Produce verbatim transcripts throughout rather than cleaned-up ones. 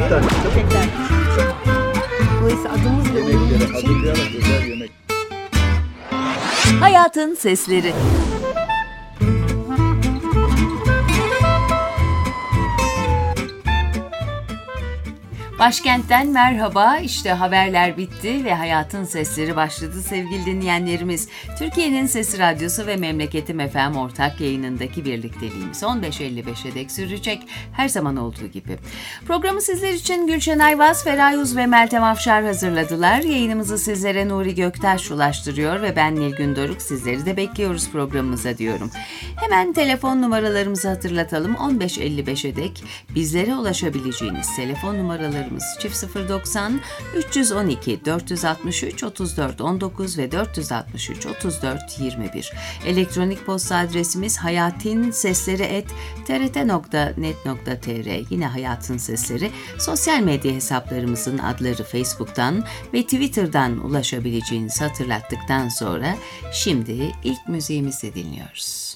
Çiçekler. Dolayısıyla adımız ve umduğumuz için. Hayatın Sesleri. Başkentten merhaba. İşte haberler bitti ve Hayatın Sesleri başladı sevgili dinleyenlerimiz. Türkiye'nin Sesi Radyosu ve Memleketim F M ortak yayınındaki birlikteliğimiz on beş elli beşe dek sürecek, her zaman olduğu gibi. Programı sizler için Gülşen Ayvaz, Ferayuz ve Meltem Afşar hazırladılar. Yayınımızı sizlere Nuri Göktaş ulaştırıyor ve ben Nilgün Doruk. Sizleri de bekliyoruz programımıza diyorum. Hemen telefon numaralarımızı hatırlatalım. on beş elli beşe dek bizlere ulaşabileceğiniz telefon numaraları çift sıfır doksan üç yüz on iki dört yüz altmış üç otuz dört on dokuz ve dört yüz altmış üç otuz dört yirmi bir. Elektronik posta adresimiz hayatinsesleri et t r t nokta net nokta t r. Yine Hayatın Sesleri. Sosyal medya hesaplarımızın adları Facebook'tan ve Twitter'dan ulaşabileceğinizi hatırlattıktan sonra şimdi ilk müziğimizi dinliyoruz.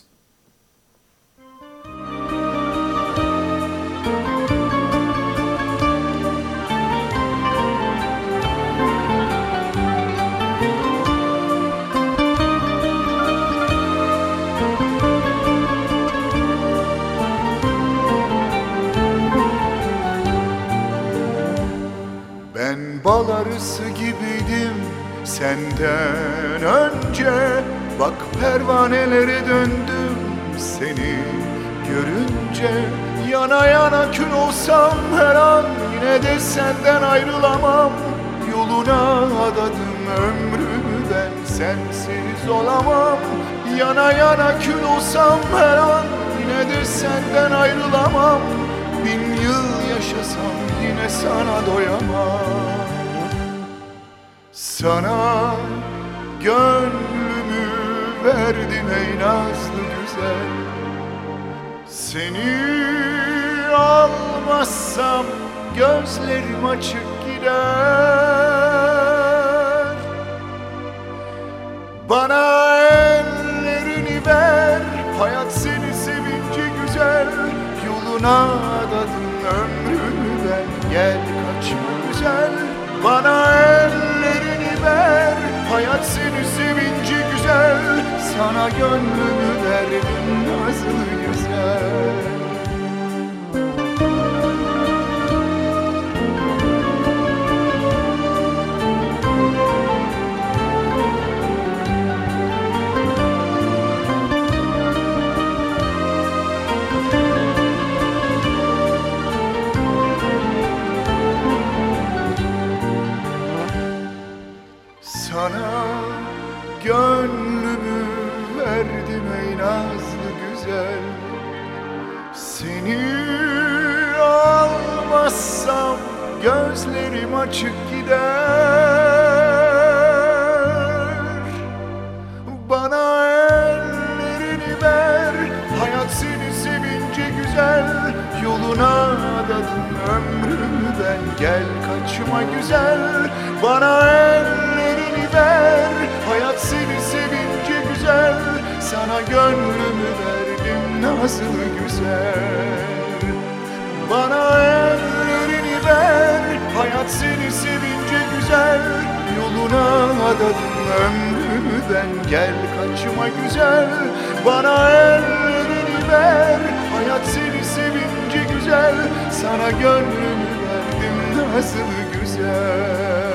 Bal arısı gibiydim senden önce. Bak pervanelere döndüm seni görünce. Yana yana kül olsam her an yine de senden ayrılamam. Yoluna adadım ömrümü ben sensiz olamam. Yana yana kül olsam her an yine de senden ayrılamam. Bin yıl yaşasam yine sana doyamam. Sana gönlümü verdim ey nazlı güzel. Seni almazsam gözlerim açık gider. Bana ellerini ver, hayat seni sevince güzel. Yoluna adadım ömrümü ben, gel kaçma güzel. Bana ellerini ver, hayat seni sevince güzel. Sana gönlümü verdim nazlı güzel. Sana gönlümü verdim ey nazlı güzel. Seni almazsam gözlerim açık gider. Bana ellerini ver, hayat seni sevince güzel. Yoluna adadım ömrümü ben, gel kaçma güzel. Bana ellerini ver, hayat seni sevince güzel. Sana gönlümü verdim nazlı güzel. Bana ellerini ver, hayat seni sevince güzel. Yoluna adadım ömrümü ben, gel kaçma güzel. Bana ellerini ver, hayat seni sevince güzel. Sana gönlümü verdim nazlı güzel.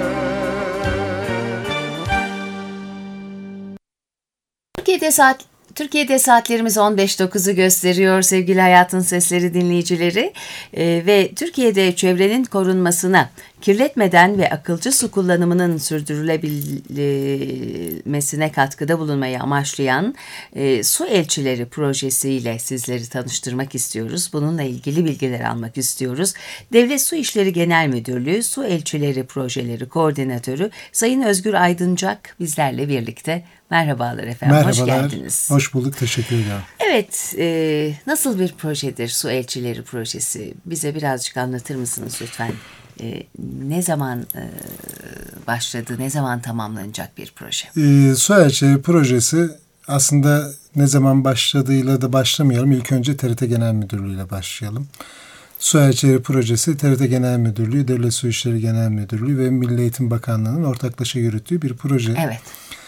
Türkiye'de saat Türkiye'de saatlerimiz on beş dokuzu gösteriyor sevgili Hayatın Sesleri dinleyicileri ee, ve Türkiye'de çevrenin korunmasına, kirletmeden ve akılcı su kullanımının sürdürülebilmesine katkıda bulunmayı amaçlayan e, Su Elçileri projesiyle sizleri tanıştırmak istiyoruz. Bununla ilgili bilgiler almak istiyoruz. Devlet Su İşleri Genel Müdürlüğü Su Elçileri Projeleri Koordinatörü Sayın Özgür Aydıncak bizlerle birlikte. Merhabalar efendim, Merhabalar, hoş geldiniz. Hoş bulduk, teşekkür ederim. Evet, e, nasıl bir projedir Su Elçileri Projesi? Bize birazcık anlatır mısınız lütfen? E, ne zaman e, başladı, ne zaman tamamlanacak bir proje? E, Su Elçileri Projesi aslında ne zaman başladığıyla da başlamayalım. İlk önce T R T Genel Müdürlüğü ile başlayalım. Su Elçileri Projesi, T R T Genel Müdürlüğü, Devlet Su İşleri Genel Müdürlüğü ve Milli Eğitim Bakanlığı'nın ortaklaşa yürüttüğü bir proje. Evet.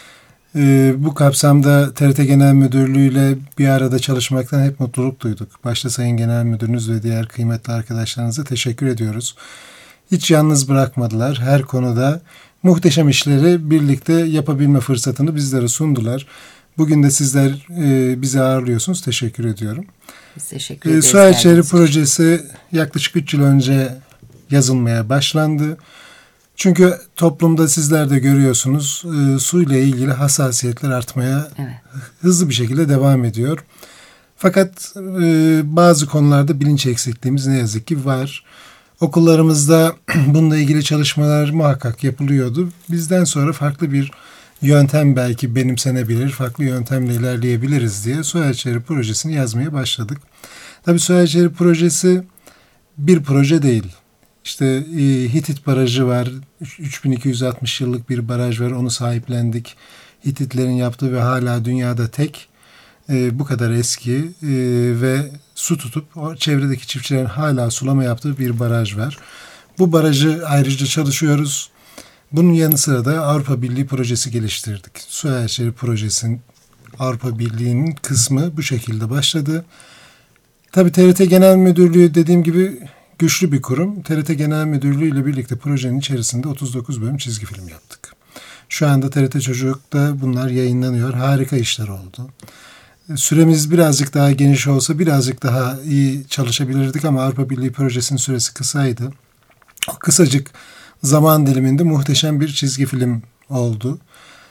Ee, bu kapsamda T R T Genel Müdürlüğü ile bir arada çalışmaktan hep mutluluk duyduk. Başta Sayın Genel Müdürünüz ve diğer kıymetli arkadaşlarınıza teşekkür ediyoruz. Hiç yalnız bırakmadılar. Her konuda muhteşem işleri birlikte yapabilme fırsatını bizlere sundular. Bugün de sizler e, bizi ağırlıyorsunuz. Teşekkür ediyorum. Biz teşekkür ederiz. Su Elçileri Projesi yaklaşık üç yıl önce yazılmaya başlandı. Çünkü toplumda sizler de görüyorsunuz e, su ile ilgili hassasiyetler artmaya Evet. hızlı bir şekilde devam ediyor. Fakat e, bazı konularda bilinç eksikliğimiz ne yazık ki var. Okullarımızda bununla ilgili çalışmalar muhakkak yapılıyordu. Bizden sonra farklı bir yöntem belki benimsenebilir, farklı yöntemle ilerleyebiliriz diye Su Elçileri Projesi'ni yazmaya başladık. Tabii Su Elçileri Projesi bir proje değil. İşte e, Hitit Barajı var, üç bin iki yüz altmış yıllık bir baraj var, onu sahiplendik. Hititlerin yaptığı ve hala dünyada tek e, bu kadar eski e, ve su tutup o çevredeki çiftçilerin hala sulama yaptığı bir baraj var. Bu barajı ayrıca çalışıyoruz. Bunun yanı sıra da Avrupa Birliği projesi geliştirdik. Su Elçileri Projesi'nin Avrupa Birliği'nin kısmı bu şekilde başladı. Tabii T R T Genel Müdürlüğü dediğim gibi güçlü bir kurum. T R T Genel Müdürlüğü ile birlikte projenin içerisinde otuz dokuz bölüm çizgi film yaptık. Şu anda T R T Çocuk'ta bunlar yayınlanıyor. Harika işler oldu. Süremiz birazcık daha geniş olsa birazcık daha iyi çalışabilirdik ama Avrupa Birliği projesinin süresi kısaydı. O kısacık zaman diliminde muhteşem bir çizgi film oldu.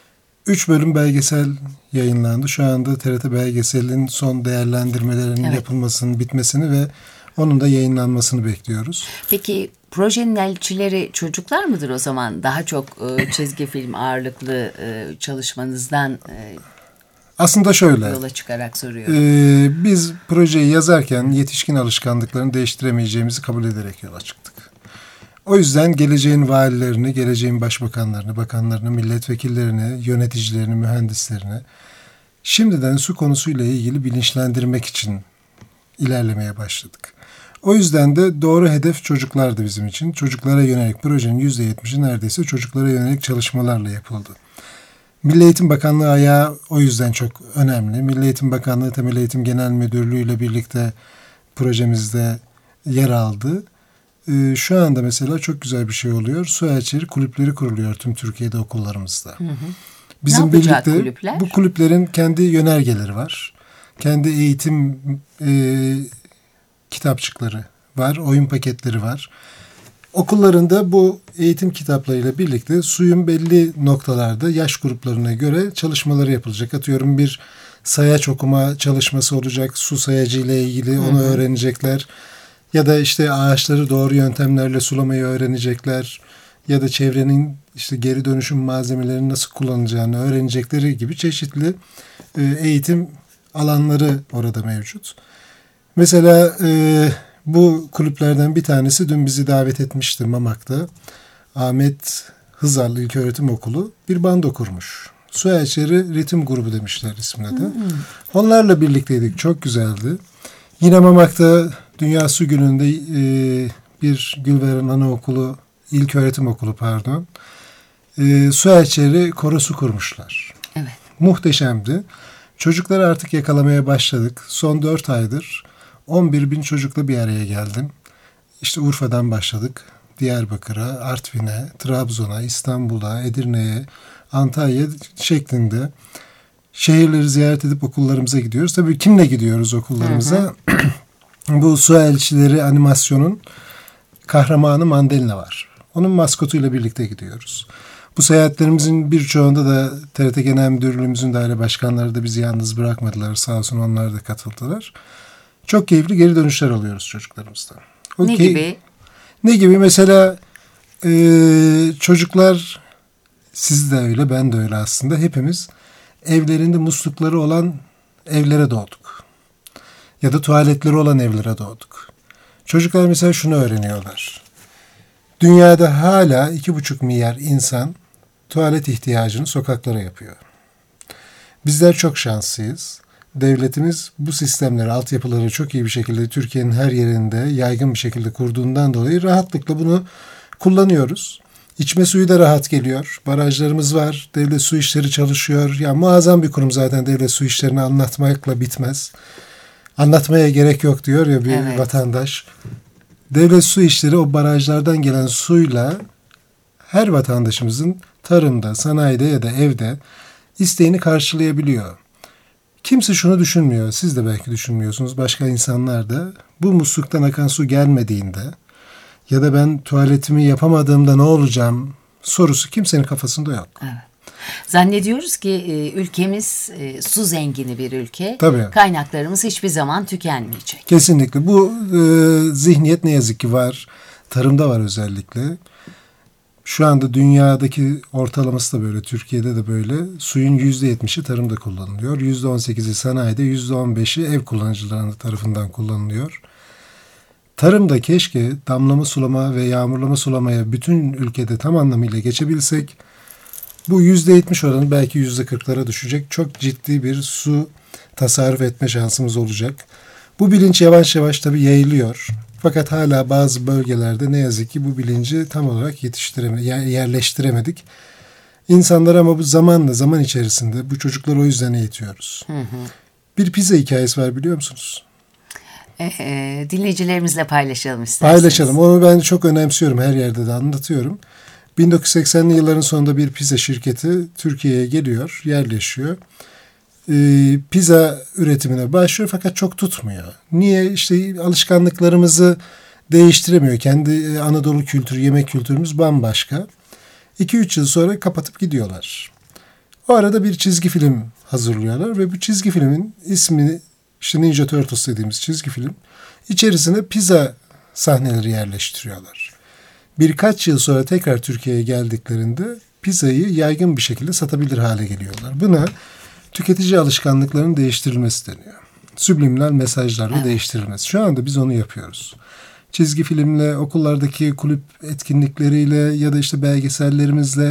Üç bölüm belgesel yayınlandı. Şu anda T R T belgeselin son değerlendirmelerinin Evet. yapılmasını, bitmesini ve onun da yayınlanmasını bekliyoruz. Peki projenin elçileri çocuklar mıdır o zaman? Daha çok e, çizgi film ağırlıklı e, çalışmanızdan e, Aslında şöyle, yola çıkarak soruyorum. e, biz projeyi yazarken yetişkin alışkanlıklarını değiştiremeyeceğimizi kabul ederek yola çıktık. O yüzden geleceğin valilerini, geleceğin başbakanlarını, bakanlarını, milletvekillerini, yöneticilerini, mühendislerini şimdiden su konusuyla ilgili bilinçlendirmek için ilerlemeye başladık. O yüzden de doğru hedef çocuklardı bizim için. Çocuklara yönelik projenin yüzde yetmişi neredeyse çocuklara yönelik çalışmalarla yapıldı. Milli Eğitim Bakanlığı ayağı o yüzden çok önemli. Milli Eğitim Bakanlığı Temel Eğitim Genel Müdürlüğü ile birlikte projemizde yer aldı. Ee, şu anda mesela çok güzel bir şey oluyor. Su Elçileri kulüpleri kuruluyor tüm Türkiye'de okullarımızda. Hı hı. Bizim ne yapacak birlikte kulüpler? Bu kulüplerin kendi yönergeleri var. Kendi eğitim e, kitapçıkları var, oyun paketleri var. Okullarında bu eğitim kitaplarıyla birlikte suyun belli noktalarda yaş gruplarına göre çalışmaları yapılacak. Atıyorum bir sayaç okuma çalışması olacak. Su sayacı ile ilgili onu Hı-hı. öğrenecekler. Ya da işte ağaçları doğru yöntemlerle sulamayı öğrenecekler. Ya da çevrenin işte geri dönüşüm malzemelerini nasıl kullanacağını öğrenecekleri gibi çeşitli e, eğitim alanları orada mevcut. Mesela e, bu kulüplerden bir tanesi dün bizi davet etmişti Mamak'ta. Ahmet Hızal İlköğretim Okulu bir bando kurmuş. Su Elçileri Ritim Grubu demişler ismine de. Hmm. Onlarla birlikteydik. Çok güzeldi. Yine Mamak'ta Dünya Su Günü'nde e, bir Gülveren Anaokulu, İlköğretim Okulu pardon. E, Su Elçileri korosu kurmuşlar. Evet. Muhteşemdi. Çocukları artık yakalamaya başladık. Son dört aydır on bir bin çocukla bir araya geldim. İşte Urfa'dan başladık. Diyarbakır'a, Artvin'e, Trabzon'a, İstanbul'a, Edirne'ye, Antalya şeklinde şehirleri ziyaret edip okullarımıza gidiyoruz. Tabii kimle gidiyoruz okullarımıza? Hı hı. Bu Su Elçileri animasyonun kahramanı Mandalina var. Onun maskotuyla birlikte gidiyoruz. Bu seyahatlerimizin birçoğunda da T R T Genel Müdürlüğümüzün daire başkanları da bizi yalnız bırakmadılar. Sağ olsun onlar da katıldılar. Çok keyifli geri dönüşler alıyoruz çocuklarımızdan. O ne key- gibi? Ne gibi? Mesela e, çocuklar, siz de öyle, ben de öyle aslında. Hepimiz evlerinde muslukları olan evlere doğduk. Ya da tuvaletleri olan evlere doğduk. Çocuklar mesela şunu öğreniyorlar. Dünyada hala iki buçuk milyar insan tuvalet ihtiyacını sokaklara yapıyor. Bizler çok şanslıyız. devletimiz bu sistemleri, altyapıları çok iyi bir şekilde Türkiye'nin her yerinde yaygın bir şekilde kurduğundan dolayı rahatlıkla bunu kullanıyoruz. İçme suyu da rahat geliyor. Barajlarımız var. Devlet Su İşleri çalışıyor. Ya muazzam bir kurum zaten, devlet su işlerini anlatmakla bitmez. Anlatmaya gerek yok diyor ya bir evet. vatandaş. Devlet Su İşleri o barajlardan gelen suyla her vatandaşımızın tarımda, sanayide ya da evde isteğini karşılayabiliyor. Kimse şunu düşünmüyor. Siz de belki düşünmüyorsunuz. Başka insanlar da bu musluktan akan su gelmediğinde ya da ben tuvaletimi yapamadığımda ne olacağım sorusu kimsenin kafasında yok. Evet. Zannediyoruz ki e, ülkemiz e, su zengini bir ülke. Tabii. Kaynaklarımız hiçbir zaman tükenmeyecek. Kesinlikle. Bu e, zihniyet ne yazık ki var. Tarımda var özellikle. Şu anda dünyadaki ortalaması da böyle, Türkiye'de de böyle. Suyun yüzde yetmişi tarımda kullanılıyor. yüzde on sekizi sanayide, yüzde on beşi ev kullanıcılarının tarafından kullanılıyor. Tarımda keşke damlama sulama ve yağmurlama sulamaya bütün ülkede tam anlamıyla geçebilsek, bu yüzde yetmiş oranı belki yüzde kırklara düşecek. Çok ciddi bir su tasarruf etme şansımız olacak. Bu bilinç yavaş yavaş tabii yayılıyor. Fakat hala bazı bölgelerde ne yazık ki bu bilinci tam olarak yetiştiremedik, yerleştiremedik. İnsanlar ama bu zamanla, zaman içerisinde bu çocukları o yüzden eğitiyoruz. Hı hı. Bir pizza hikayesi var, biliyor musunuz? E, e, dinleyicilerimizle paylaşalım isterseniz. Paylaşalım. Onu ben çok önemsiyorum. Her yerde de anlatıyorum. bin dokuz yüz seksenli yılların sonunda bir pizza şirketi Türkiye'ye geliyor, yerleşiyor. Ee, pizza üretimine başlıyor fakat çok tutmuyor. Niye? İşte alışkanlıklarımızı değiştiremiyor. Kendi Anadolu kültürü, yemek kültürümüz bambaşka. iki üç yıl sonra kapatıp gidiyorlar. O arada bir çizgi film hazırlıyorlar ve bu çizgi filmin ismini işte Ninja Turtles dediğimiz çizgi film, içerisine pizza sahneleri yerleştiriyorlar. Birkaç yıl sonra tekrar Türkiye'ye geldiklerinde pizzayı yaygın bir şekilde satabilir hale geliyorlar. Buna tüketici alışkanlıklarının değiştirilmesi deniyor. Subliminal mesajlarla evet. değiştirilmesi. Şu anda biz onu yapıyoruz. Çizgi filmle, okullardaki kulüp etkinlikleriyle ya da işte belgesellerimizle,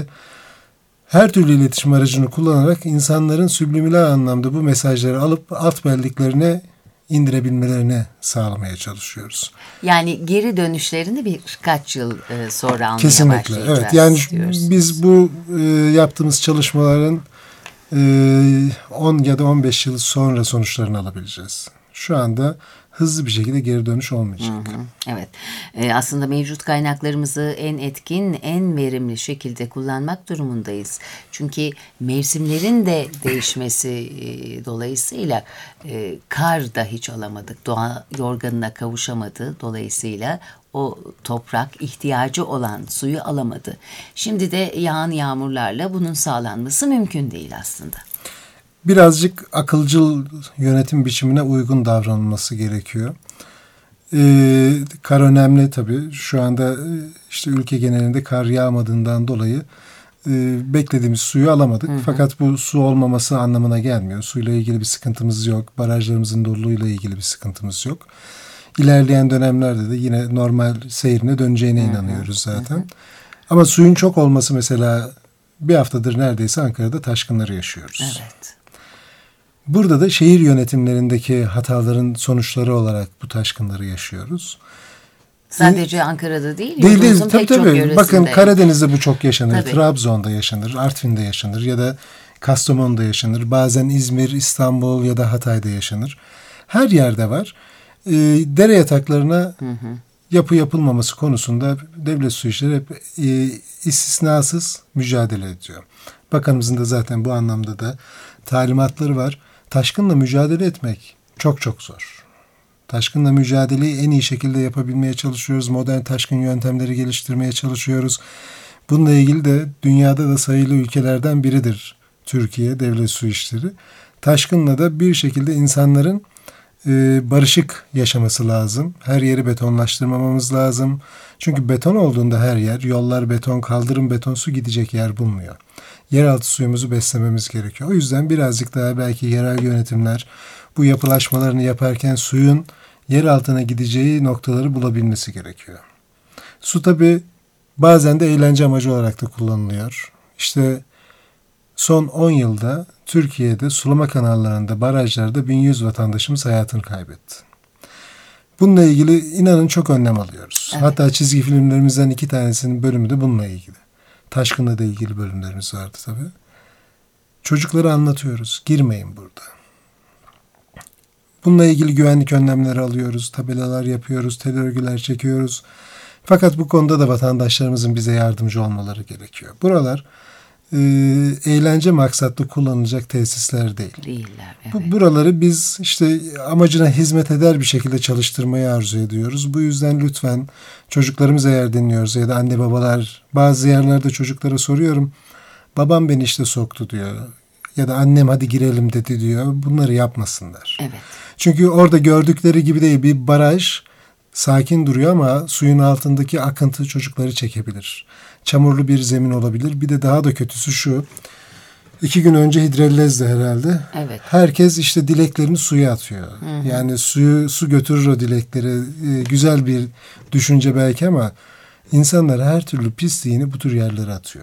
her türlü iletişim aracını kullanarak insanların subliminal anlamda bu mesajları alıp alt belleklerine indirebilmelerini sağlamaya çalışıyoruz. Yani geri dönüşlerini birkaç yıl sonra almaya Kesinlikle, başlayacağız. Evet. Yani diyorsunuz. Biz bu e, yaptığımız çalışmaların e, on ya da on beş yıl sonra sonuçlarını alabileceğiz. Şu anda hızlı bir şekilde geri dönüş olmayacak. Hı hı, evet. Ee, aslında mevcut kaynaklarımızı en etkin, en verimli şekilde kullanmak durumundayız. Çünkü mevsimlerin de değişmesi e, dolayısıyla e, kar da hiç alamadık. Doğa yorganına kavuşamadı. Dolayısıyla o toprak ihtiyacı olan suyu alamadı. Şimdi de yağan yağmurlarla bunun sağlanması mümkün değil aslında. Birazcık akılcıl yönetim biçimine uygun davranılması gerekiyor. Ee, kar önemli tabii. Şu anda işte ülke genelinde kar yağmadığından dolayı e, beklediğimiz suyu alamadık. Hı hı. Fakat bu su olmaması anlamına gelmiyor. Suyla ilgili bir sıkıntımız yok. Barajlarımızın doluluğuyla ilgili bir sıkıntımız yok. İlerleyen dönemlerde de yine normal seyrine döneceğine hı hı. inanıyoruz zaten. Hı hı. Ama suyun çok olması, mesela bir haftadır neredeyse Ankara'da taşkınları yaşıyoruz. Evet. Burada da şehir yönetimlerindeki hataların sonuçları olarak bu taşkınları yaşıyoruz. Sadece Ankara'da değil, değil, değil. Tabii, pek tabii. çok yöresinde. Bakın Karadeniz'de bu çok yaşanır. Tabii. Trabzon'da yaşanır, Artvin'de yaşanır ya da Kastamonu'da yaşanır. Bazen İzmir, İstanbul ya da Hatay'da yaşanır. Her yerde var. Ee, dere yataklarına hı hı. yapı yapılmaması konusunda devlet su işleri hep e, istisnasız mücadele ediyor. Bakanımızın da zaten bu anlamda da talimatları var. Taşkınla mücadele etmek çok çok zor. Taşkınla mücadeleyi en iyi şekilde yapabilmeye çalışıyoruz. Modern taşkın yöntemleri geliştirmeye çalışıyoruz. Bununla ilgili de dünyada da sayılı ülkelerden biridir Türkiye Devlet Su İşleri. Taşkınla da bir şekilde insanların e, barışık yaşaması lazım. Her yeri betonlaştırmamamız lazım. Çünkü beton olduğunda her yer, yollar beton, kaldırım beton, su gidecek yer bulmuyor. Yeraltı suyumuzu beslememiz gerekiyor. O yüzden birazcık daha belki yerel yönetimler bu yapılaşmalarını yaparken suyun yer altına gideceği noktaları bulabilmesi gerekiyor. Su tabii bazen de eğlence amacı olarak da kullanılıyor. İşte son on yılda Türkiye'de sulama kanallarında, barajlarda bin yüz vatandaşımız hayatını kaybetti. Bununla ilgili inanın çok önlem alıyoruz. Evet. Hatta çizgi filmlerimizden iki tanesinin bölümü de bununla ilgili. Taşkın'la da ilgili bölümlerimiz vardı tabii. Çocuklara anlatıyoruz. Girmeyin burada. Bununla ilgili güvenlik önlemleri alıyoruz. Tabelalar yapıyoruz. Tel örgüler çekiyoruz. Fakat bu konuda da vatandaşlarımızın bize yardımcı olmaları gerekiyor. Buralar e, eğlence maksatlı kullanılacak tesisler değil. Değiller. Evet. Bu, buraları biz işte amacına hizmet eder bir şekilde çalıştırmayı arzu ediyoruz. Bu yüzden lütfen çocuklarımız eğer dinliyoruz ya da anne babalar, bazı yerlerde çocuklara soruyorum. Babam beni işte soktu diyor. Ya da annem hadi girelim dedi diyor. Bunları yapmasınlar. Evet. Çünkü orada gördükleri gibi değil, bir baraj sakin duruyor ama suyun altındaki akıntı çocukları çekebilir. Çamurlu bir zemin olabilir. Bir de daha da kötüsü şu. İki gün önce hidrellezdi herhalde. Evet. Herkes işte dileklerini suya atıyor. Hı hı. Yani suyu su götürür o dilekleri. Ee, güzel bir düşünce belki ama insanlar her türlü pisliğini bu tür yerlere atıyor.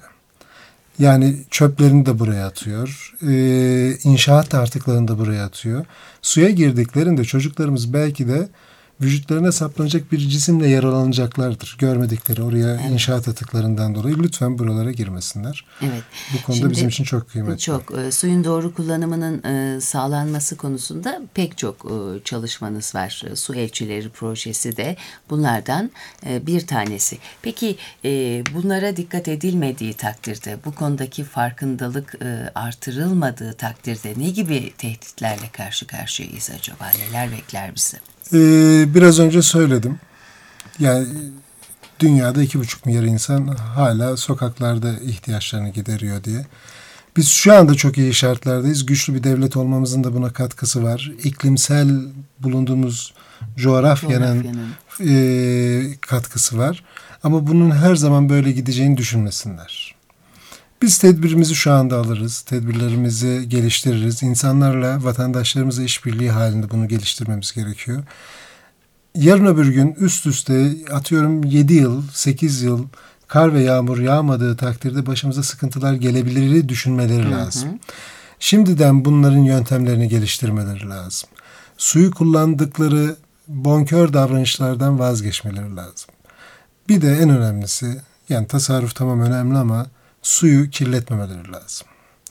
Yani çöplerini de buraya atıyor. Ee, inşaat artıklarını da buraya atıyor. Suya girdiklerinde çocuklarımız belki de vücutlarına saplanacak bir cisimle yaralanacaklardır. Görmedikleri oraya evet. inşaat atıklarından dolayı lütfen buralara girmesinler. Evet. Bu konuda Şimdi, bizim için çok kıymetli. Çok. E, suyun doğru kullanımının e, sağlanması konusunda pek çok e, çalışmanız var. E, su elçileri projesi de bunlardan e, bir tanesi. Peki e, bunlara dikkat edilmediği takdirde, bu konudaki farkındalık e, artırılmadığı takdirde ne gibi tehditlerle karşı karşıyayız acaba? Neler bekler bizi? Ee, biraz önce söyledim. Yani dünyada iki buçuk milyar insan hala sokaklarda ihtiyaçlarını gideriyor diye. Biz şu anda çok iyi şartlardayız. Güçlü bir devlet olmamızın da buna katkısı var. İklimsel bulunduğumuz coğrafyanın, coğrafyanın. E, katkısı var. Ama bunun her zaman böyle gideceğini düşünmesinler. Biz tedbirimizi şu anda alırız. Tedbirlerimizi geliştiririz. İnsanlarla, vatandaşlarımızla işbirliği halinde bunu geliştirmemiz gerekiyor. Yarın öbür gün üst üste atıyorum yedi yıl, sekiz yıl kar ve yağmur yağmadığı takdirde başımıza sıkıntılar gelebilir düşünmeleri lazım. Hı hı. Şimdiden bunların yöntemlerini geliştirmeleri lazım. Suyu kullandıkları bonkör davranışlardan vazgeçmeleri lazım. Bir de en önemlisi, yani tasarruf tamam önemli ama suyu kirletmemeleri lazım.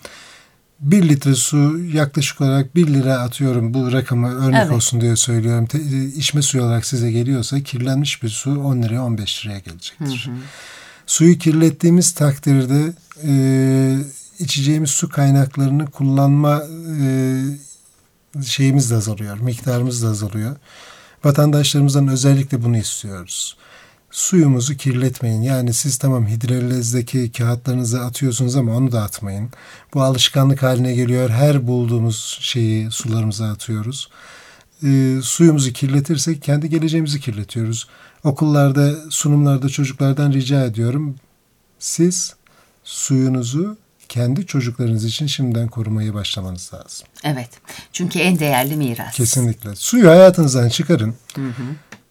Bir litre su yaklaşık olarak bir lira atıyorum, bu rakamı örnek evet. olsun diye söylüyorum. Te, içme suyu olarak size geliyorsa kirlenmiş bir su on liraya on beş liraya gelecektir. Hı hı. Suyu kirlettiğimiz takdirde e, içeceğimiz su kaynaklarını kullanma e, şeyimiz de azalıyor, miktarımız da azalıyor. Vatandaşlarımızdan özellikle bunu istiyoruz. Suyumuzu kirletmeyin. Yani siz tamam hidrollezdeki kağıtlarınızı atıyorsunuz ama onu da atmayın. Bu alışkanlık haline geliyor. Her bulduğumuz şeyi sularımıza atıyoruz. E, suyumuzu kirletirsek kendi geleceğimizi kirletiyoruz. Okullarda, sunumlarda çocuklardan rica ediyorum. Siz suyunuzu kendi çocuklarınız için şimdiden korumaya başlamanız lazım. Evet. Çünkü en değerli miras. Kesinlikle. Suyu hayatınızdan çıkarın. Hı hı.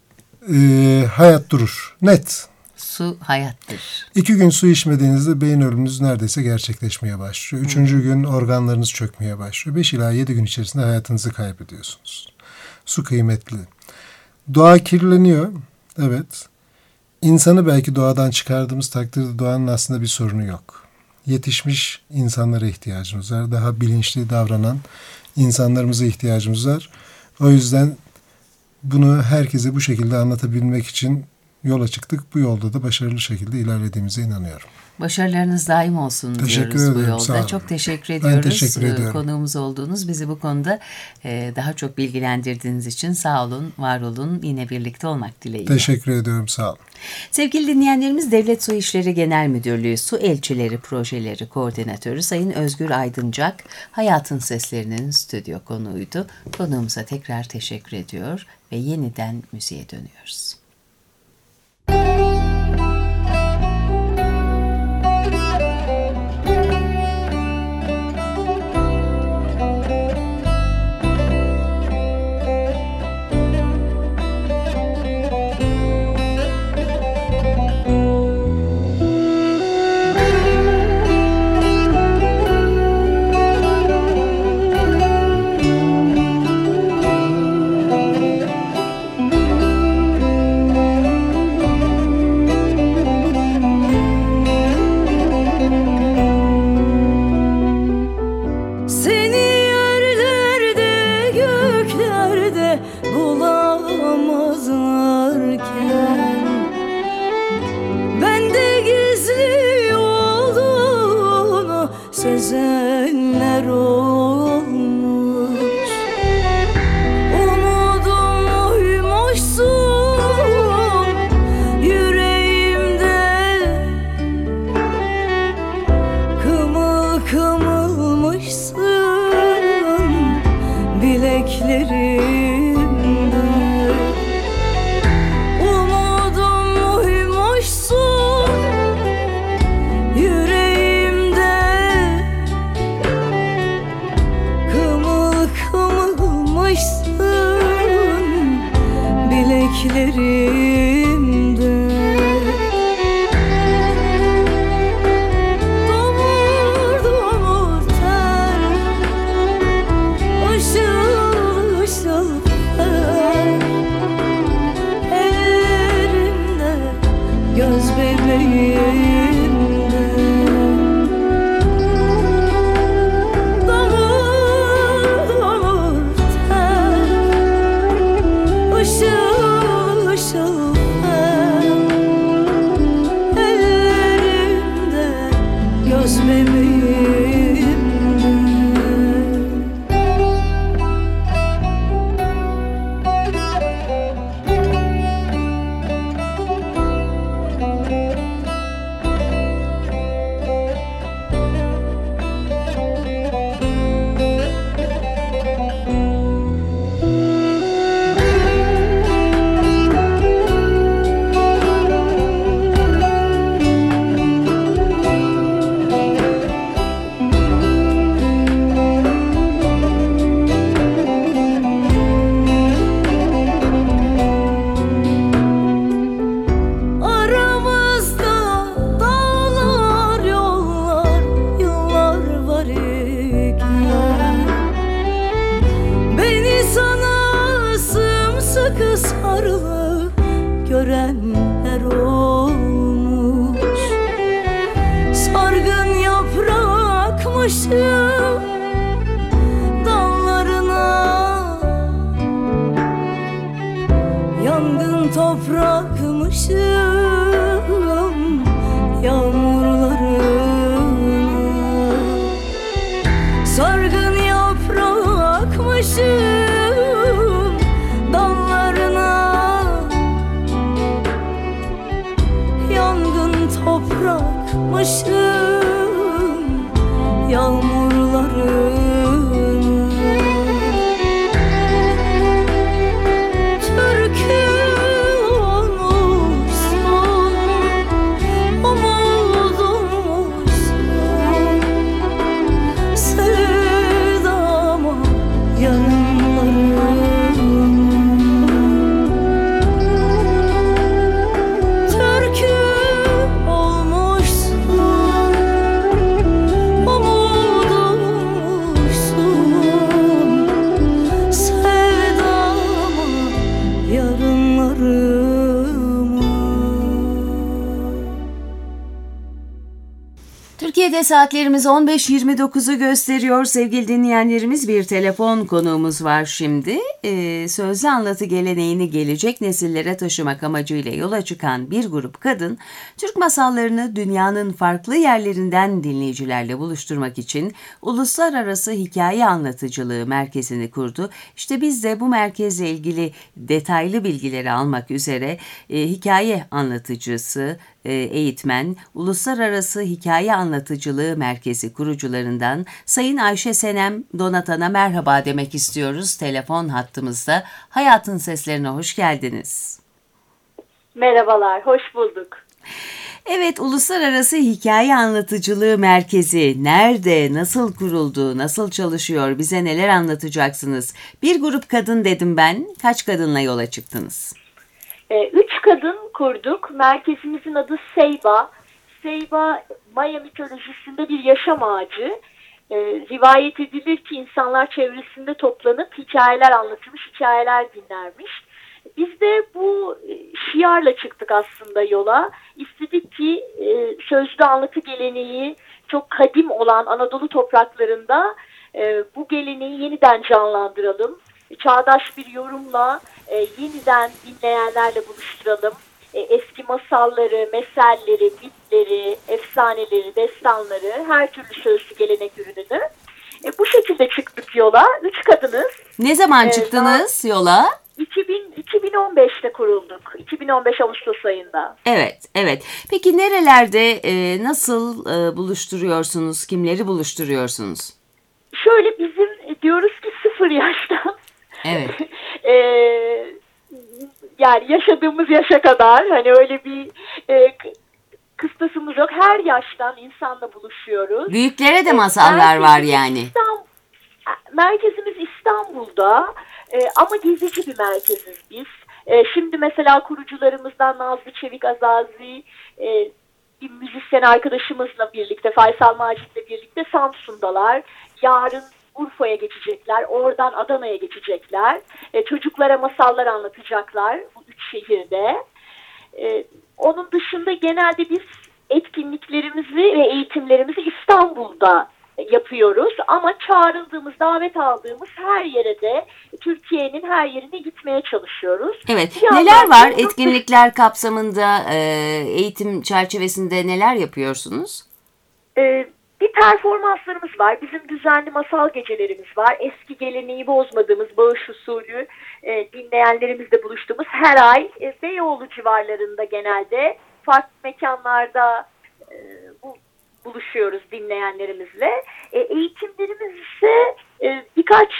Ee, hayat durur. Net. Su hayattır. İki gün su içmediğinizde beyin ölümünüz neredeyse gerçekleşmeye başlıyor. Üçüncü hmm. gün organlarınız çökmeye başlıyor. Beş ila yedi gün içerisinde hayatınızı kaybediyorsunuz. Su kıymetli. Doğa kirleniyor. Evet. İnsanı belki doğadan çıkardığımız takdirde doğanın aslında bir sorunu yok. Yetişmiş insanlara ihtiyacımız var. Daha bilinçli davranan insanlarımıza ihtiyacımız var. O yüzden bunu herkese bu şekilde anlatabilmek için yola çıktık. Bu yolda da başarılı şekilde ilerlediğimize inanıyorum. Başarılarınız daim olsun teşekkür diyoruz ederim, bu yolda. Çok teşekkür ediyoruz. Ben teşekkür ediyorum. Konuğumuz olduğunuz, bizi bu konuda daha çok bilgilendirdiğiniz için sağ olun, var olun. Yine birlikte olmak dileğiyle. Teşekkür ediyorum, sağ olun. Sevgili dinleyenlerimiz, Devlet Su İşleri Genel Müdürlüğü Su Elçileri Projeleri Koordinatörü Sayın Özgür Aydıncak, Hayatın Seslerinin stüdyo konuğuydu. Konuğumuza tekrar teşekkür ediyor ve yeniden müziğe dönüyoruz. bileklerimde. Umudum uymuşsun yüreğimde, kımıl kımılmışsın bileklerimde. Domur domur ter, ışıl ışıl fer, ellerimde, göz bebeğimde. Domur domur ter, ışıl ışıl fer, ellerimde, göz bebeğimde. Aramızda dağlar, yollar, yıllar var iken, beni sana sımsıkı sarılı görenler olmuş. Sargın yaprakmışım dallarına, yangın toprakmışım yağmurlarına. Sargın yaprakmışım dallarına, yangın toprakmışım yağmurlarına. Türkü olmuşsun, umudumuşsun, sevdama yarınlarım. Türkü olmuşsun, umudumuşsun, sevdama yarınlarım. Türkiye'de saatlerimiz on beş yirmi dokuzu gösteriyor. Sevgili dinleyenlerimiz, bir telefon konuğumuz var şimdi. Ee, sözlü anlatı geleneğini gelecek nesillere taşımak amacıyla yola çıkan bir grup kadın, Türk masallarını dünyanın farklı yerlerinden dinleyicilerle buluşturmak için Uluslararası Hikaye Anlatıcılığı Merkezi'ni kurdu. İşte biz de bu merkezle ilgili detaylı bilgileri almak üzere e, hikaye anlatıcısı, e, eğitmen, Uluslararası Hikaye Anlatıcılığı Merkezi kurucularından Sayın Ayşe Senem Donatan'a merhaba demek istiyoruz telefon hattımızda. Hayatın Seslerine hoş geldiniz. Merhabalar, hoş bulduk. Evet, Uluslararası Hikaye Anlatıcılığı Merkezi nerede, nasıl kuruldu, nasıl çalışıyor, bize neler anlatacaksınız? Bir grup kadın dedim ben, kaç kadınla yola çıktınız? Ee, üç kadın kurduk. Merkezimizin adı Seyba. Seyba, Maya mitolojisinde bir yaşam ağacı. Ee, rivayet edilir ki insanlar çevresinde toplanıp hikayeler anlatılmış, hikayeler dinlermiş. Biz de bu şiarla çıktık aslında yola. İstedik ki e, sözlü anlatı geleneği çok kadim olan Anadolu topraklarında e, bu geleneği yeniden canlandıralım. Çağdaş bir yorumla e, yeniden dinleyenlerle buluşturalım. E, eski masalları, meselleri, mitleri, efsaneleri, destanları, her türlü sözlü gelenek ürününü. E, bu şekilde çıktık yola. Üç kadınız. Ne zaman E, çıktınız yola? iki bin, iki bin on beşte kurulduk. iki bin on beş Ağustos ayında. Evet, evet. Peki nerelerde, e, nasıl e, buluşturuyorsunuz, kimleri buluşturuyorsunuz? Şöyle bizim diyoruz ki sıfır yaştan Evet. e, yani yaşadığımız yaşa kadar hani öyle bir e, kıstasımız yok. Her yaştan insanla buluşuyoruz. Büyüklere de masallar var yani. İstanbul, merkezimiz İstanbul'da e, ama gezici bir merkeziz biz. E, şimdi mesela kurucularımızdan Nazlı Çevik Azazi, e, bir müzisyen arkadaşımızla birlikte, Faysal Macit'le birlikte Samsun'dalar. Yarın Urfa'ya geçecekler, oradan Adana'ya geçecekler. E, çocuklara masallar anlatacaklar bu üç şehirde. E, onun dışında genelde biz etkinliklerimizi ve eğitimlerimizi İstanbul'da yapıyoruz. Ama çağrıldığımız, davet aldığımız her yere de Türkiye'nin her yerine gitmeye çalışıyoruz. Evet. Bir Neler var yandan- etkinlikler kapsamında, e, eğitim çerçevesinde neler yapıyorsunuz? Ee, bir performanslarımız var. Bizim düzenli masal gecelerimiz var. Eski geleneği bozmadığımız, bağış usulü e, dinleyenlerimizle buluştuğumuz her ay e, Beyoğlu civarlarında genelde farklı mekanlarda e, bu, buluşuyoruz dinleyenlerimizle. E, eğitimlerimiz ise e, birkaç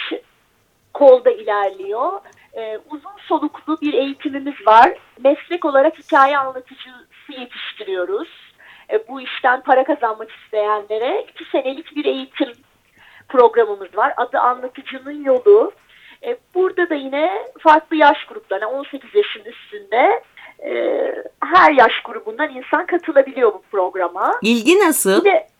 kolda ilerliyor. E, uzun soluklu bir eğitimimiz var. Meslek olarak hikaye anlatıcısı yetiştiriyoruz. E, bu işten para kazanmak isteyenlere iki senelik bir eğitim programımız var. Adı Anlatıcının Yolu. E, burada da yine farklı yaş gruplarına, on sekiz yaşın üstünde e, her yaş grubundan insan katılabiliyor bu programa. İlgi nasıl? Bir de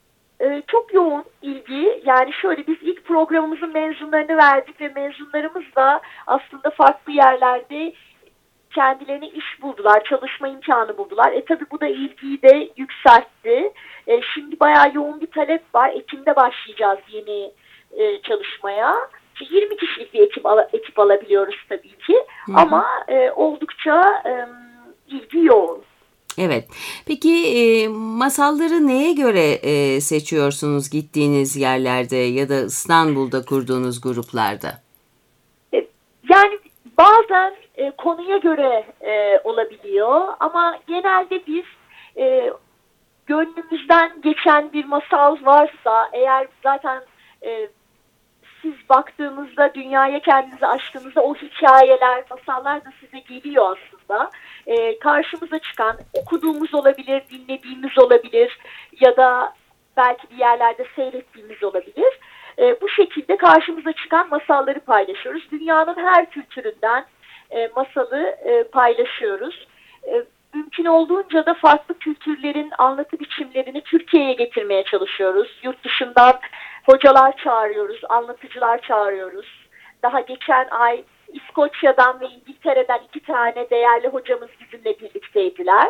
e, çok yoğun ilgi. Yani şöyle, biz ilk programımızın mezunlarını verdik ve mezunlarımız da aslında farklı yerlerde kendilerine iş buldular, çalışma imkanı buldular. E tabi bu da ilgiyi de yükseltti. E, şimdi bayağı yoğun bir talep var. Ekim'de başlayacağız yeni e, çalışmaya. İşte yirmi kişilik bir ekip, al- ekip alabiliyoruz tabii ki. Hı-hı. Ama e, oldukça e, ilgi yoğun. Evet. Peki e, masalları neye göre e, seçiyorsunuz gittiğiniz yerlerde ya da İstanbul'da kurduğunuz gruplarda? E, yani bazen e, konuya göre e, olabiliyor ama genelde biz e, gönlümüzden geçen bir masal varsa, eğer zaten e, siz baktığınızda, dünyaya kendinizi açtığınızda o hikayeler, masallar da size geliyor aslında. E, karşımıza çıkan, okuduğumuz olabilir, dinlediğimiz olabilir ya da belki bir yerlerde seyrettiğimiz olabilir. E, bu şekilde karşımıza çıkan masalları paylaşıyoruz. Dünyanın her kültüründen e, masalı e, paylaşıyoruz. E, mümkün olduğunca da farklı kültürlerin anlatı biçimlerini Türkiye'ye getirmeye çalışıyoruz. Yurt dışından hocalar çağırıyoruz, anlatıcılar çağırıyoruz. Daha geçen ay İskoçya'dan ve İngiltere'den iki tane değerli hocamız bizimle birlikteydiler.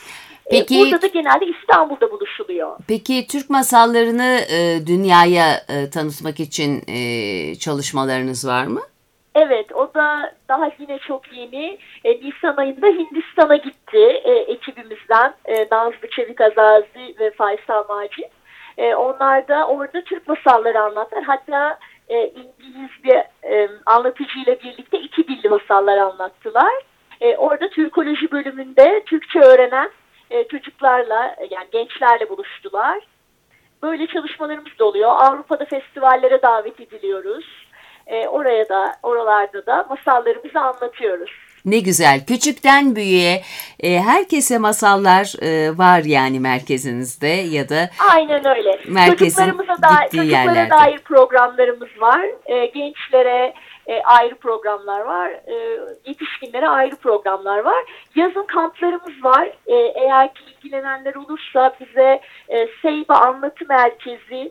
Peki, Burada da genelde İstanbul'da buluşuluyor. Peki Türk masallarını e, dünyaya e, tanıtmak için e, çalışmalarınız var mı? Evet, o da daha yine çok yeni. E, Nisan ayında Hindistan'a gitti e, ekibimizden e, Nazlı Çevik Azazi ve Faysal Macit. E, onlar da orada Türk masalları anlattılar. Hatta e, İngiliz bir e, anlatıcıyla birlikte iki dilli masallar anlattılar. E, orada Türkoloji bölümünde Türkçe öğrenen e, çocuklarla, yani gençlerle buluştular. Böyle çalışmalarımız da oluyor. Avrupa'da festivallere davet ediliyoruz. E, oraya da, oralarda da masallarımızı anlatıyoruz. Ne güzel. Küçükten büyüğe e, herkese masallar e, var yani merkezinizde ya da aynen öyle. merkezin Çocuklarımıza dair, gittiği çocuklara yerlerde. dair programlarımız var. E, gençlere e, ayrı programlar var. E, yetişkinlere ayrı programlar var. Yazın kamplarımız var. E, eğer ki ilgilenenler olursa bize e, Seyba Anlatı Merkezi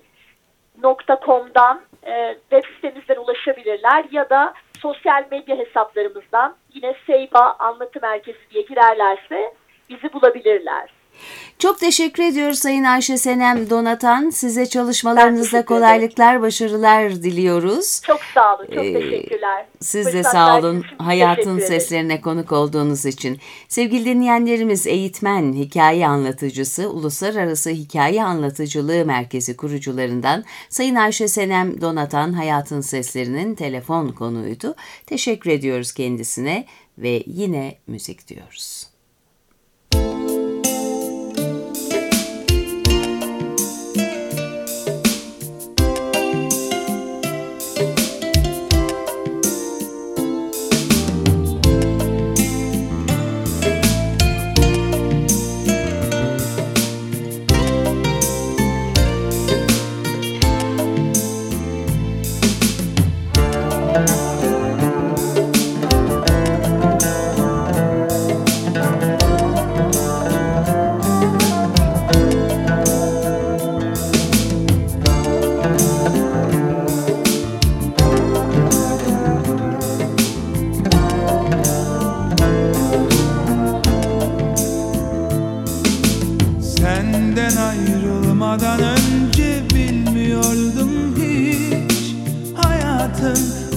nokta com'dan e, web sitemizden ulaşabilirler ya da sosyal medya hesaplarımızdan yine Seyba Anlatı Merkezi diye girerlerse bizi bulabilirler. Çok teşekkür ediyoruz Sayın Ayşe Senem Donatan. Size çalışmalarınızda teşekkür kolaylıklar, başarılar diliyoruz. Çok sağ olun, çok Ee, teşekkürler. Siz de Fırsat sağ verdiğiniz olun için hayatın teşekkür ederim. seslerine konuk olduğunuz için. Sevgili dinleyenlerimiz, eğitmen, hikaye anlatıcısı, Uluslararası Hikaye Anlatıcılığı Merkezi kurucularından Sayın Ayşe Senem Donatan Hayatın Seslerinin telefon konuğuydu. Teşekkür ediyoruz kendisine ve yine müzik diyoruz.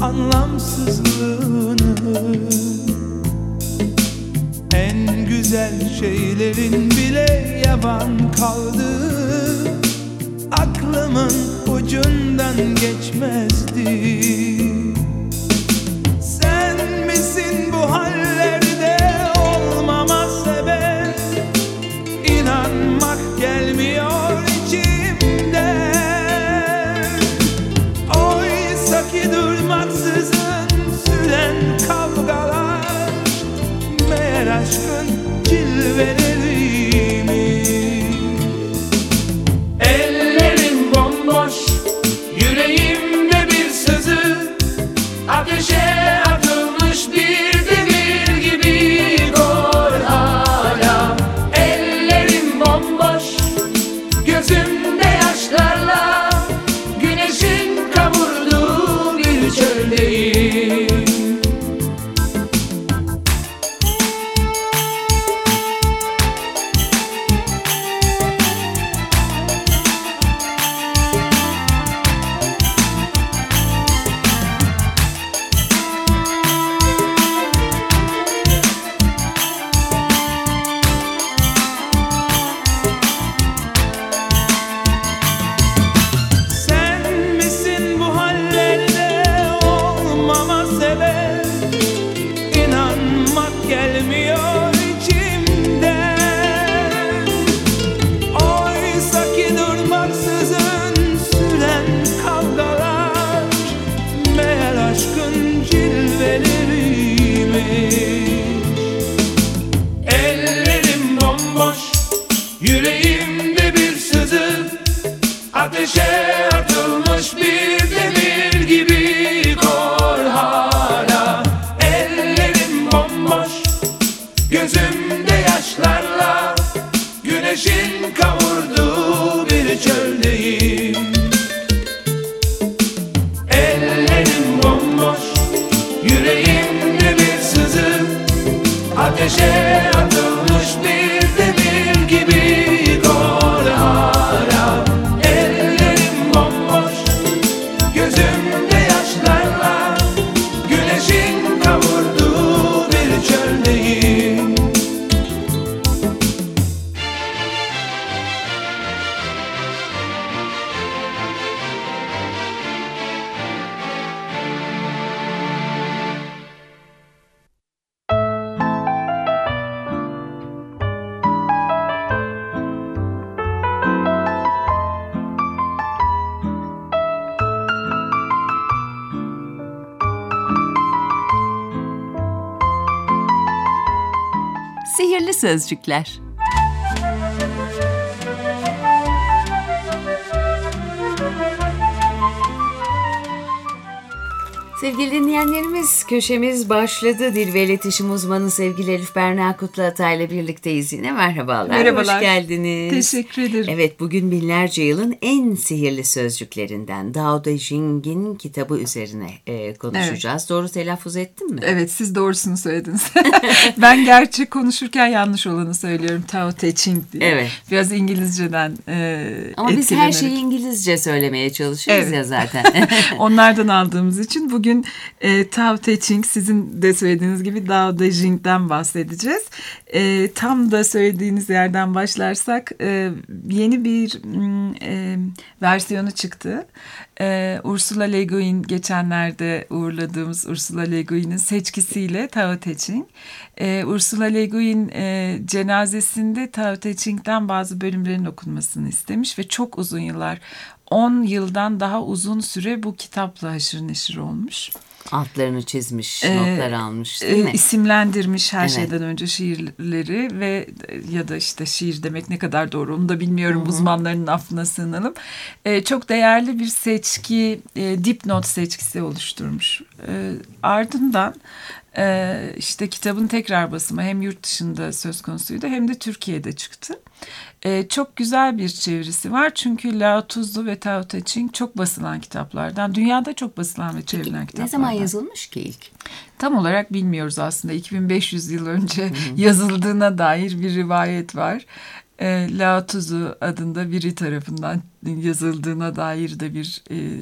anlamsızlığını. En güzel şeylerin bile yavan kaldı, aklımın ucundan geçmezdi. Sen misin bu hallerde olmama sebep? İnanmak gelmiyor içimden. Oysa ki durmaksızın süren kavgalar meğer aşkın cilveleriymiş. Ellerim bomboş, yüreğimde bir sızı, ateşe atılmış bir demir gibi kor hala. Ellerim bomboş, gözümde yaşlarla güneşin kavurduğu bir çöldeyim. Ellerim bomboş, yüreğimde bir sızı, ateşe atılmış bir demir gibi kor hala. Ellerim bomboş, gözümde yaşlarla güneşin kavurduğu bir çöldeyim. Ellerim bomboş, yüreğimde bir sızı, ateşe atılmış bir demir gibi kor hala. Ellerim bomboş, gözümde yaşlarla güneşin kavurduğu bir çöldeyim. Sihirli sözcükler. Sevgili dinleyenlerimiz, köşemiz başladı. Dil ve iletişim uzmanı sevgili Elif Berna Kutluatay ile birlikteyiz yine. Merhabalar. Merhabalar. Hoş geldiniz. Teşekkür ederim. Evet, bugün binlerce yılın en sihirli sözcüklerinden Dao De Jing'in kitabı üzerine e, konuşacağız. Evet. Doğru telaffuz ettim mi? Evet, siz doğrusunu söylediniz. Ben gerçi konuşurken yanlış olanı söylüyorum. Tao Te Ching diye. Evet. Biraz İngilizceden e, Ama biz her şeyi İngilizce söylemeye çalışıyoruz evet. ya zaten. Onlardan aldığımız için bugün e, Tao Te Ching, sizin de söylediğiniz gibi Dao De Jing'den bahsedeceğiz. E, tam da söylediğiniz yerden başlarsak e, yeni bir e, versiyonu çıktı. E, Ursula Le Guin, geçenlerde uğurladığımız Ursula Le Guin'in seçkisiyle Tao Te Ching. E, Ursula Le Guin e, cenazesinde Tao Te Ching'den bazı bölümlerin okunmasını istemiş ve çok uzun yıllar, on yıldan daha uzun süre bu kitapla haşır neşir olmuş. Altlarını çizmiş, ee, notlar almış değil mi? İsimlendirmiş her evet. şeyden önce şiirleri ve ya da işte şiir demek ne kadar doğru onu da bilmiyorum. Hı-hı. Uzmanların affına sığınalım. Ee, çok değerli bir seçki, e, dipnot seçkisi oluşturmuş. E, ardından e, işte kitabın tekrar basımı hem yurt dışında söz konusuydu hem de Türkiye'de çıktı. Ee, çok güzel bir çevirisi var çünkü Lao Tzu ve Tao Te Ching çok basılan kitaplardan, dünyada çok basılan ve çevrilen Peki, kitaplardan. Ne zaman yazılmış ki ilk? Tam olarak bilmiyoruz aslında. iki bin beş yüz yıl önce Hı-hı. yazıldığına dair bir rivayet var. Ee, Lao Tzu adında biri tarafından yazıldığına dair de bir e,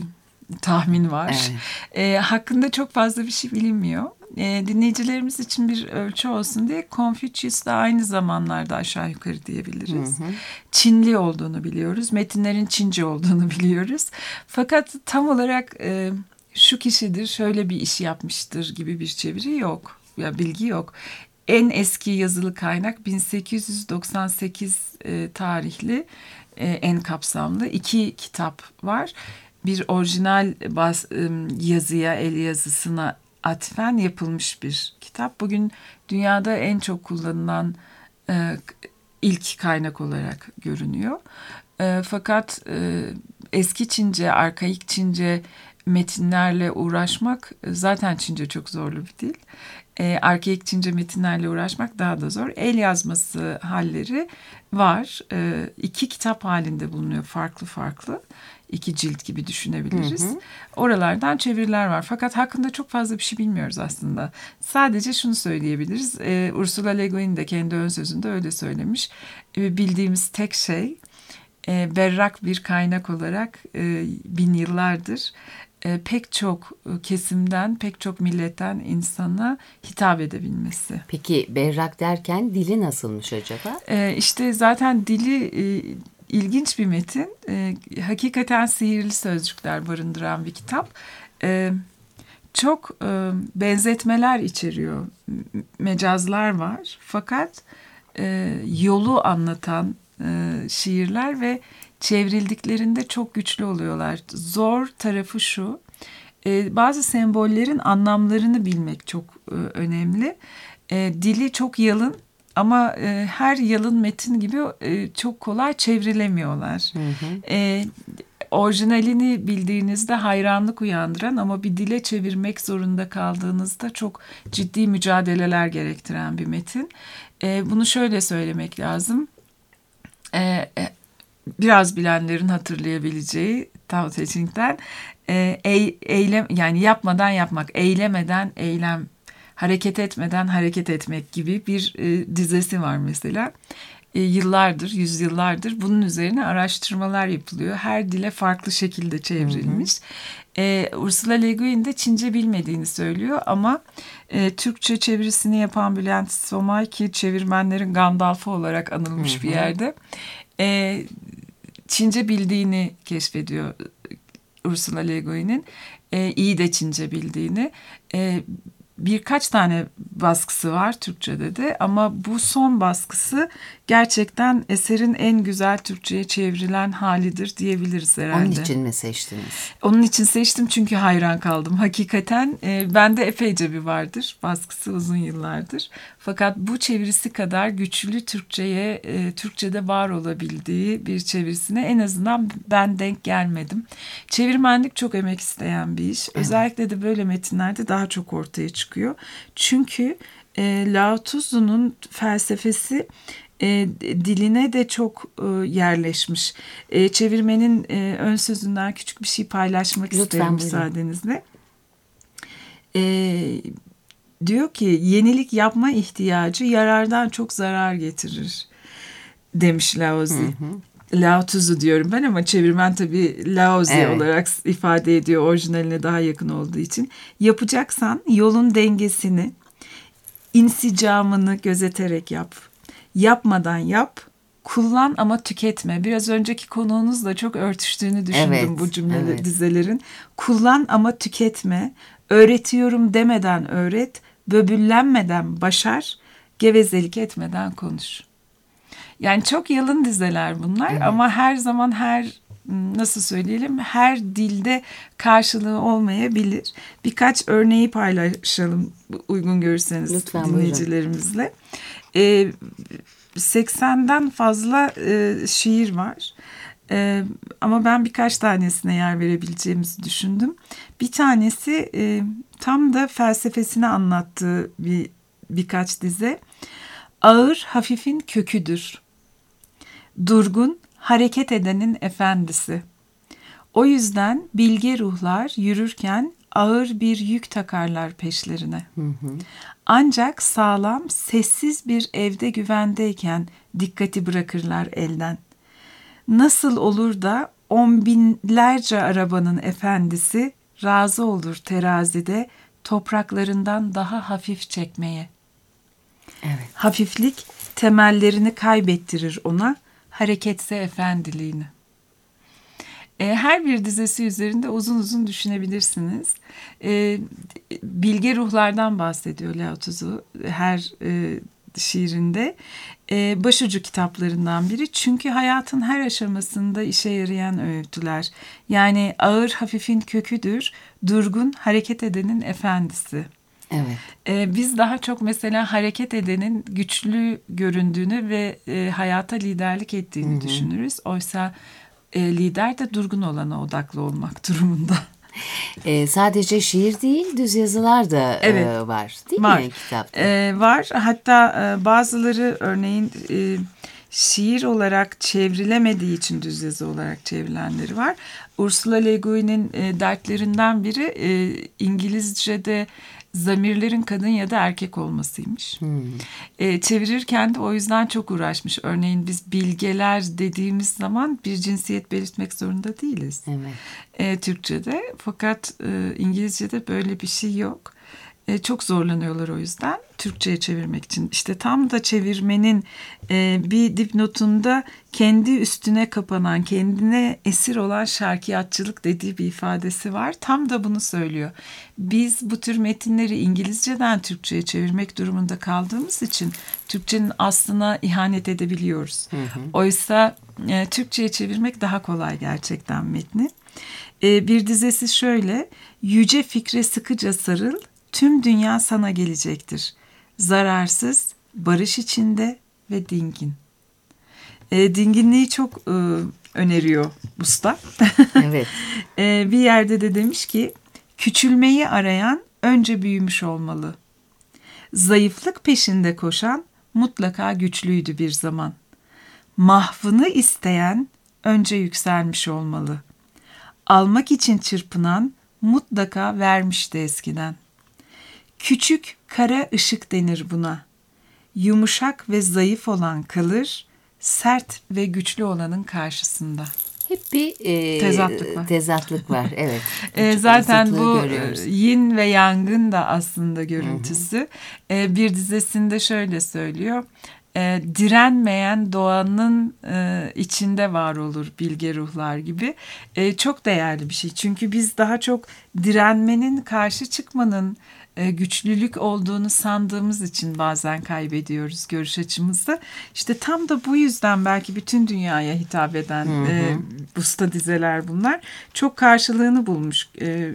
tahmin var. Evet. E, hakkında çok fazla bir şey bilinmiyor. E, dinleyicilerimiz için bir ölçü olsun diye Confucius da aynı zamanlarda aşağı yukarı diyebiliriz. Hı hı. Çinli olduğunu biliyoruz. Metinlerin Çince olduğunu biliyoruz. Fakat tam olarak e, şu kişidir, şöyle bir iş yapmıştır gibi bir çeviri yok. Ya bilgi yok. En eski yazılı kaynak bin sekiz yüz doksan sekiz e, tarihli e, en kapsamlı iki kitap var. Bir orijinal bas, e, yazıya, el yazısına atfen yapılmış bir kitap. Bugün dünyada en çok kullanılan e, ilk kaynak olarak görünüyor. E, fakat e, eski Çince, arkaik Çince metinlerle uğraşmak, zaten Çince çok zorlu bir dil. E, arkaik Çince metinlerle uğraşmak daha da zor. El yazması halleri var. E, iki kitap halinde bulunuyor, farklı farklı. İki cilt gibi düşünebiliriz. Hı hı. Oralardan çeviriler var. Fakat hakkında çok fazla bir şey bilmiyoruz aslında. Sadece şunu söyleyebiliriz. E, Ursula Le Guin de kendi ön sözünde öyle söylemiş. E, bildiğimiz tek şey e, berrak bir kaynak olarak e, bin yıllardır e, pek çok kesimden, pek çok milletten insana hitap edebilmesi. Peki berrak derken dili nasılmış acaba? E, işte zaten dili... E, İlginç bir metin. E, hakikaten sihirli sözcükler barındıran bir kitap. E, çok e, benzetmeler içeriyor. Mecazlar var. Fakat e, yolu anlatan e, şiirler ve çevrildiklerinde çok güçlü oluyorlar. Zor tarafı şu. E, bazı sembollerin anlamlarını bilmek çok e, önemli. E, dili çok yalın. Ama e, her yalın metin gibi e, çok kolay çevrilemiyorlar. Hı hı. E, orijinalini bildiğinizde hayranlık uyandıran ama bir dile çevirmek zorunda kaldığınızda çok ciddi mücadeleler gerektiren bir metin. E, bunu şöyle söylemek lazım. E, e, biraz bilenlerin hatırlayabileceği Tao Te Ching'den e, ey, eylem, yani yapmadan yapmak, eylemeden eylem. Hareket etmeden hareket etmek gibi bir e, dizesi var mesela. E, yıllardır, yüzyıllardır bunun üzerine araştırmalar yapılıyor. Her dile farklı şekilde çevrilmiş. Hı hı. E, Ursula Le Guin de Çince bilmediğini söylüyor ama e, Türkçe çevirisini yapan Bülent Somay, ki çevirmenlerin Gandalf'ı olarak anılmış, hı hı, bir yerde, e, Çince bildiğini keşfediyor Ursula Le Guin'in. E, iyi de Çince bildiğini. E, Birkaç tane baskısı var Türkçe'de de ama bu son baskısı gerçekten eserin en güzel Türkçe'ye çevrilen halidir diyebiliriz herhalde. Onun için mi seçtiniz? Onun için seçtim çünkü hayran kaldım. Hakikaten e, bende epeyce bir vardır. Baskısı uzun yıllardır. Fakat bu çevirisi kadar güçlü Türkçe'ye, e, Türkçe'de var olabildiği bir çevirisine en azından ben denk gelmedim. Çevirmenlik çok emek isteyen bir iş. Evet. Özellikle de böyle metinlerde daha çok ortaya çıkıyor. Çünkü e, Lao Tzu'nun felsefesi E, diline de çok e, yerleşmiş. E, çevirmenin e, ön sözünden küçük bir şey paylaşmak Lütfen isterim buyurun. Müsaadenizle. E, diyor ki yenilik yapma ihtiyacı yarardan çok zarar getirir demiş Lao Tzu. Hı hı. Lao Tzu diyorum ben ama çevirmen tabii Lao Tzu evet. olarak ifade ediyor, orijinaline daha yakın olduğu için. Yapacaksan yolun dengesini, insicamını gözeterek yap. Yapmadan yap, kullan ama tüketme. Biraz önceki konuğunuzla çok örtüştüğünü düşündüm evet, bu cümle evet. dizelerin. Kullan ama tüketme, öğretiyorum demeden öğret, böbüllenmeden başar, gevezelik etmeden konuş. Yani çok yalın dizeler bunlar evet. ama her zaman her, nasıl söyleyelim, her dilde karşılığı olmayabilir. Birkaç örneği paylaşalım uygun görürseniz Lütfen, dinleyicilerimizle. Buyurun. Ee, seksenden fazla e, şiir var e, ama ben birkaç tanesine yer verebileceğimizi düşündüm. Bir tanesi e, tam da felsefesini anlattığı bir birkaç dize. Ağır hafifin köküdür. Durgun hareket edenin efendisi. O yüzden bilge ruhlar yürürken ağır bir yük takarlar peşlerine. Hı hı. Ancak sağlam, sessiz bir evde güvendeyken dikkati bırakırlar elden. Nasıl olur da On binlerce arabanın efendisi razı olur terazide topraklarından daha hafif çekmeye. Evet. Hafiflik temellerini kaybettirir ona, hareketse efendiliğini. E, her bir dizesi üzerinde uzun uzun düşünebilirsiniz. E, bilge ruhlardan bahsediyor Lao Tzu her e, şiirinde. E, başucu kitaplarından biri. Çünkü hayatın her aşamasında işe yarayan öğütüler. Yani ağır hafifin köküdür, durgun hareket edenin efendisi. Evet. Ee, biz daha çok mesela hareket edenin güçlü göründüğünü ve e, hayata liderlik ettiğini hı hı. düşünürüz. Oysa e, lider de durgun olana odaklı olmak durumunda. E, sadece şiir değil, düz yazılar da evet. e, var değil var. mi kitapta? E, var. Hatta e, bazıları örneğin e, şiir olarak çevrilemediği için düz yazı olarak çevrilenleri var. Ursula Le Guin'in e, dertlerinden biri e, İngilizce'de zamirlerin kadın ya da erkek olmasıymış. Hmm. E, çevirirken de o yüzden çok uğraşmış. Örneğin biz bilgeler dediğimiz zaman bir cinsiyet belirtmek zorunda değiliz. Evet. E, Türkçe'de. Fakat e, İngilizce'de böyle bir şey yok. E, çok zorlanıyorlar o yüzden Türkçe'ye çevirmek için. İşte tam da çevirmenin e, bir dipnotunda kendi üstüne kapanan, kendine esir olan şarkiyatçılık dediği bir ifadesi var. Tam da bunu söylüyor. Biz bu tür metinleri İngilizceden Türkçe'ye çevirmek durumunda kaldığımız için Türkçenin aslına ihanet edebiliyoruz. Hı hı. Oysa e, Türkçe'ye çevirmek daha kolay gerçekten metni. E, bir dizesi şöyle: yüce fikre sıkıca sarıl, tüm dünya sana gelecektir. Zararsız, barış içinde ve dingin. E, dinginliği çok e, öneriyor usta. Evet. e, bir yerde de demiş ki, küçülmeyi arayan önce büyümüş olmalı. Zayıflık peşinde koşan mutlaka güçlüydü bir zaman. Mahvını isteyen önce yükselmiş olmalı. Almak için çırpınan mutlaka vermişti eskiden. Küçük kara ışık denir buna. Yumuşak ve zayıf olan kalır, sert ve güçlü olanın karşısında. Hep bir e, tezatlık var. Tezatlık var, evet. e, zaten bu görüyoruz. Yin ve Yang'ın da aslında görüntüsü. E, bir dizesinde şöyle söylüyor: E, direnmeyen doğanın e, içinde var olur bilge ruhlar gibi. E, çok değerli bir şey. Çünkü biz daha çok direnmenin, karşı çıkmanın e, güçlülük olduğunu sandığımız için bazen kaybediyoruz görüş açımızda. İşte tam da bu yüzden belki bütün dünyaya hitap eden hı hı. E, usta dizeler bunlar. Çok karşılığını bulmuş. E,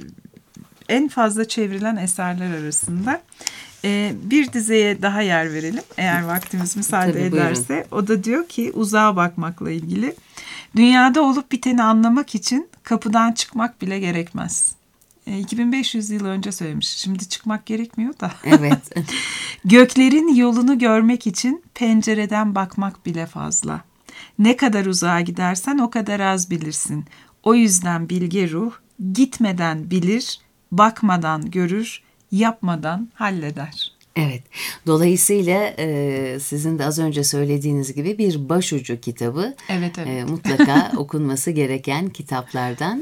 en fazla çevrilen eserler arasında. Ee, bir dizeye daha yer verelim eğer vaktimiz müsaade Tabii, ederse. Buyurun. O da diyor ki uzağa bakmakla ilgili. Dünyada olup biteni anlamak için kapıdan çıkmak bile gerekmez. Ee, iki bin beş yüz yıl önce söylemiş. Şimdi çıkmak gerekmiyor da. Evet. Göklerin yolunu görmek için pencereden bakmak bile fazla. Ne kadar uzağa gidersen o kadar az bilirsin. O yüzden bilge ruh gitmeden bilir, bakmadan görür, yapmadan halleder. Evet. Dolayısıyla e, sizin de az önce söylediğiniz gibi bir başucu kitabı. Evet, evet. E, mutlaka okunması gereken kitaplardan.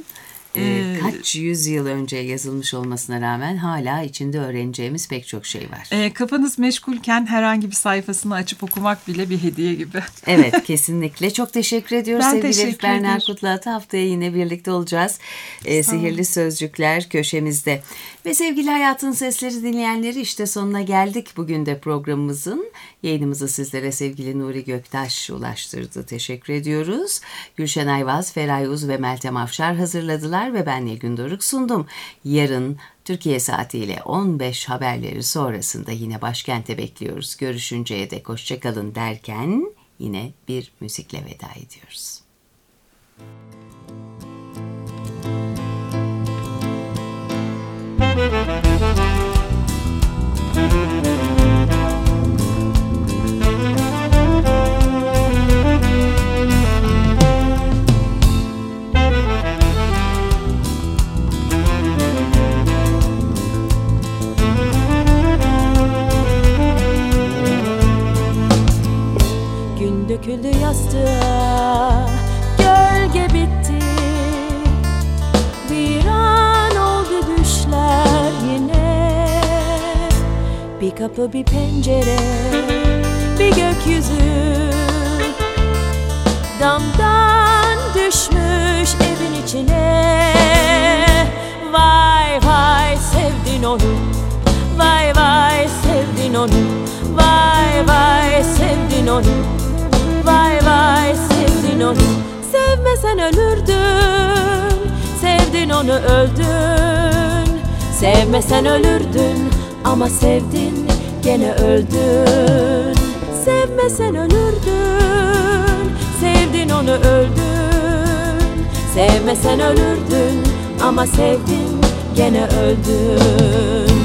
E, kaç yüzyıl önce yazılmış olmasına rağmen hala içinde öğreneceğimiz pek çok şey var. E, kafanız meşgulken herhangi bir sayfasını açıp okumak bile bir hediye gibi. Evet, kesinlikle. Çok teşekkür ediyoruz ben sevgili teşekkür Berna Kutluat'a. Haftaya yine birlikte olacağız. E, Sihirli Sözcükler köşemizde. Ve sevgili Hayatın Sesleri dinleyenleri, işte sonuna geldik bugün de programımızın. Yayınımızı sizlere sevgili Nuri Göktaş ulaştırdı. Teşekkür ediyoruz. Gülşen Ayvaz, Feray Uz ve Meltem Afşar hazırladılar ve ben Nilgün Doruk sundum. Yarın Türkiye saatiyle on beş haberleri sonrasında yine başkente bekliyoruz. Görüşünceye dek hoşçakalın derken yine bir müzikle veda ediyoruz. Gün döküldü yastığa, gölge bitti, Bir kapı bir pencere, bir gökyüzü, damdan düşmüş evin içine. Vay vay sevdin onu, vay vay sevdin onu, vay vay sevdin onu, vay vay sevdin onu. Sevmesen ölürdün, sevdin onu öldün. Sevmesen ölürdün ama sevdin gene öldün. Sevmesen ölürdün, sevdin onu öldün. Sevmesen ölürdün ama sevdin gene öldün.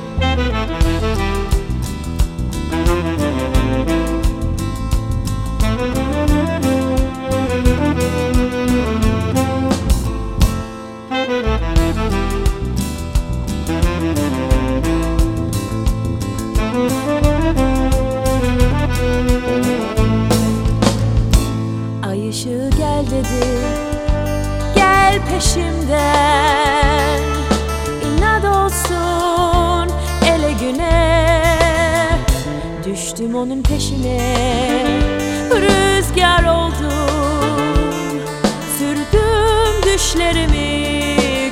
Ay ışığı gel dedi, gel peşimden. İnat olsun ele güne, düştüm onun peşine. Rüzgar oldum, sürdüm düşlerimi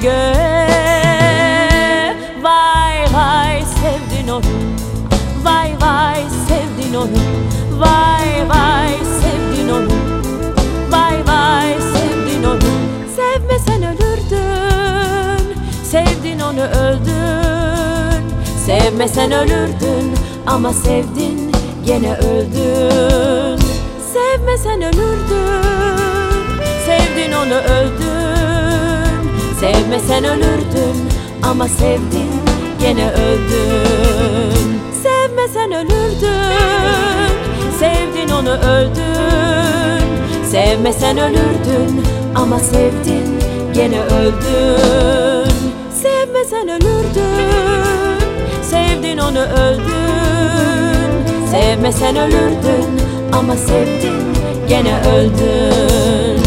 göğe. Vay vay sevdin onu, vay vay sevdin onu, vay vay sevdin onu, vay vay sevdin onu. Sevmesen ölürdün, sevdin onu öldün. Sevmesen ölürdün ama sevdin gene öldün. Sevmesen ölürdün, sevdin onu öldün. Sevmesen ölürdün ama sevdin gene öldün. Sevmesen ölürdün, sevdin onu öldün. Sevmesen ölürdün ama sevdin gene öldün. Sevmesen ölürdün, sevdin onu öldün. Sevmesen ölürdün ama sevdin gene öldün.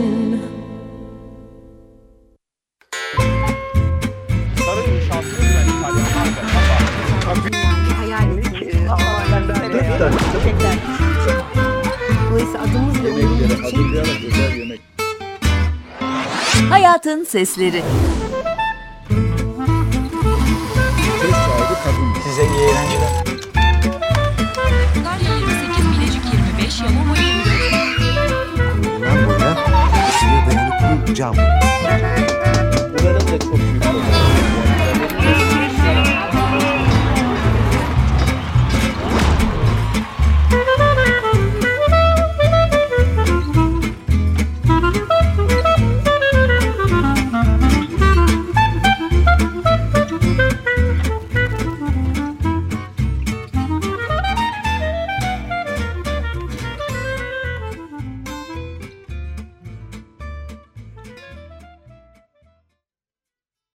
Dolayısıyla adımızla uyumlu bir şey. Hayatın Sesleri.